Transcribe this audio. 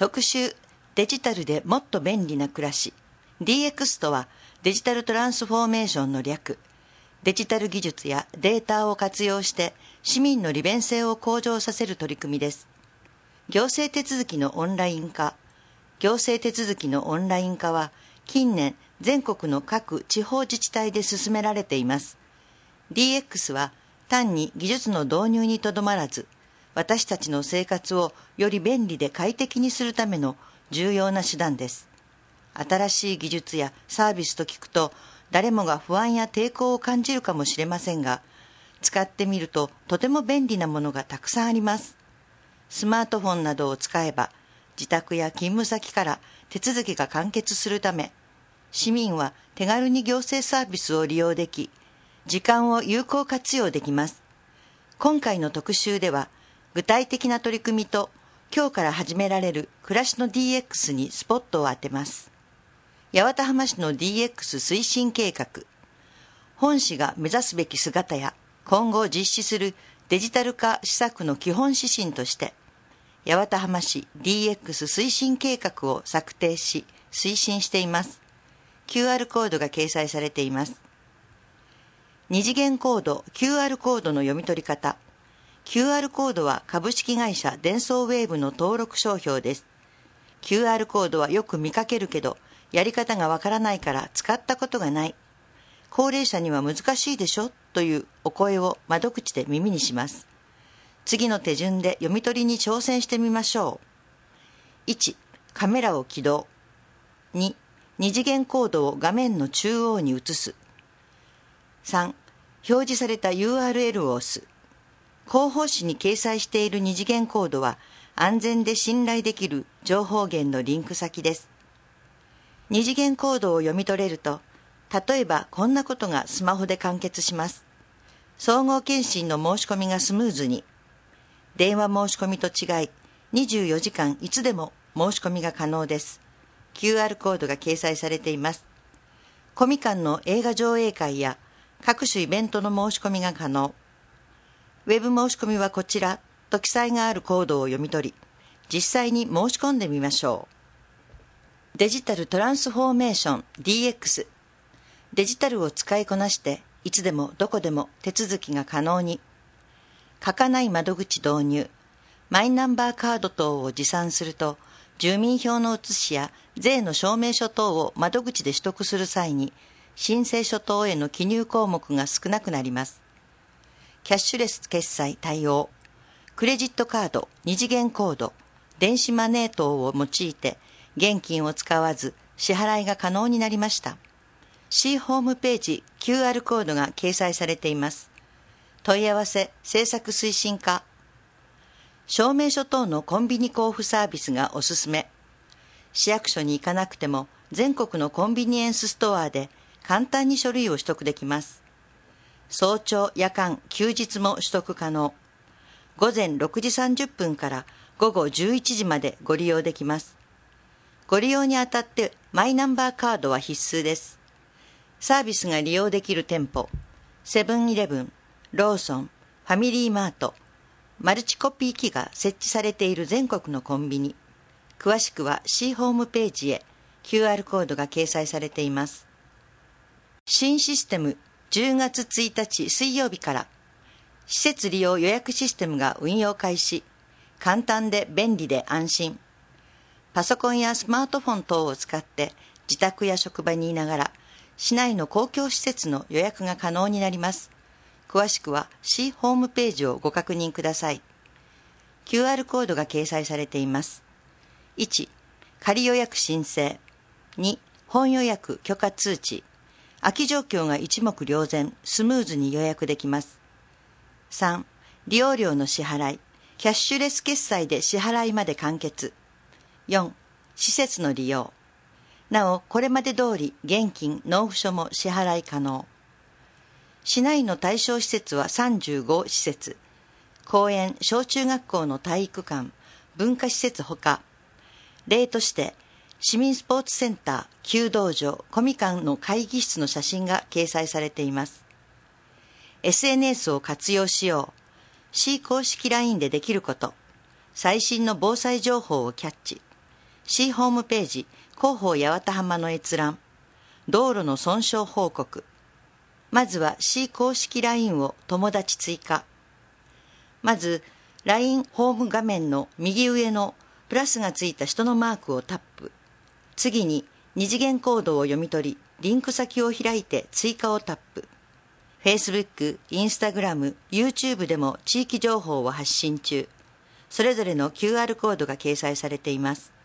特集デジタルでもっと便利な暮らし。 DX とはデジタルトランスフォーメーションの略。デジタル技術やデータを活用して市民の利便性を向上させる取り組みです。行政手続きのオンライン化。行政手続きのオンライン化は近年全国の各地方自治体で進められています。DX は単に技術の導入にとどまらず、私たちの生活をより便利で快適にするための重要な手段です。新しい技術やサービスと聞くと、誰もが不安や抵抗を感じるかもしれませんが、使ってみるととても便利なものがたくさんあります。スマートフォンなどを使えば、自宅や勤務先から手続きが完結するため、市民は手軽に行政サービスを利用でき、時間を有効活用できます。今回の特集では、具体的な取り組みと今日から始められる暮らしの DX にスポットを当てます。八幡浜市の DX 推進計画。本市が目指すべき姿や今後実施するデジタル化施策の基本指針として、八幡浜市 DX 推進計画を策定し推進しています。QR コードが掲載されています。二次元コード QR コードの読み取り方。QR コードは株式会社デンソーウェーブの登録商標です。QR コードはよく見かけるけど、やり方がわからないから使ったことがない。高齢者には難しいでしょというお声を窓口で耳にします。次の手順で読み取りに挑戦してみましょう。1、カメラを起動。2、二次元コードを画面の中央に移す。3、表示された URL を押す。広報誌に掲載している二次元コードは安全で信頼できる情報源のリンク先です。二次元コードを読み取れると、例えばこんなことがスマホで完結します。総合検診の申し込みがスムーズに。電話申し込みと違い、24時間いつでも申し込みが可能です。QR コードが掲載されています。コミカンの映画上映会や各種イベントの申し込みが可能。ウェブ申し込みはこちらと記載があるコードを読み取り、実際に申し込んでみましょう。デジタルトランスフォーメーション DX。デジタルを使いこなしていつでもどこでも手続きが可能に。書かない窓口導入。マイナンバーカード等を持参すると、住民票の写しや税の証明書等を窓口で取得する際に、申請書等への記入項目が少なくなります。キャッシュレス決済対応。クレジットカード、二次元コード、電子マネー等を用いて、現金を使わず支払いが可能になりました。C ホームページ QR コードが掲載されています。問い合わせ政策推進課。証明書等のコンビニ交付サービスがおすすめ。市役所に行かなくても全国のコンビニエンスストアで簡単に書類を取得できます。早朝、夜間、休日も取得可能。午前6時30分から午後11時までご利用できます。ご利用にあたってマイナンバーカードは必須です。サービスが利用できる店舗、セブンイレブン、ローソン、ファミリーマート、マルチコピー機が設置されている全国のコンビニ。詳しくは C ホームページへ QR コードが掲載されています。新システム10月1日水曜日から施設利用予約システムが運用開始。簡単で便利で安心。パソコンやスマートフォン等を使って自宅や職場にいながら市内の公共施設の予約が可能になります。詳しくは C ホームページをご確認ください。QR コードが掲載されています。1、仮予約申請。2、本予約許可通知。空き状況が一目瞭然、スムーズに予約できます。3、利用料の支払い。キャッシュレス決済で支払いまで完結。4、施設の利用。なお、これまで通り現金、納付書も支払い可能。市内の対象施設は35施設。公園、小中学校の体育館、文化施設ほか、例として、市民スポーツセンター、弓道場、コミカンの会議室の写真が掲載されています。SNS を活用しよう。市公式 LINE でできること。最新の防災情報をキャッチ。 C ホームページ広報八幡浜の閲覧、道路の損傷報告。まずは C 公式 LINE を友達追加。まず LINE ホーム画面の右上のプラスがついた人のマークをタップ。次に二次元コードを読み取り、リンク先を開いて追加をタップ。Facebook、Instagram、YouTube でも地域情報を発信中。それぞれの QR コードが掲載されています。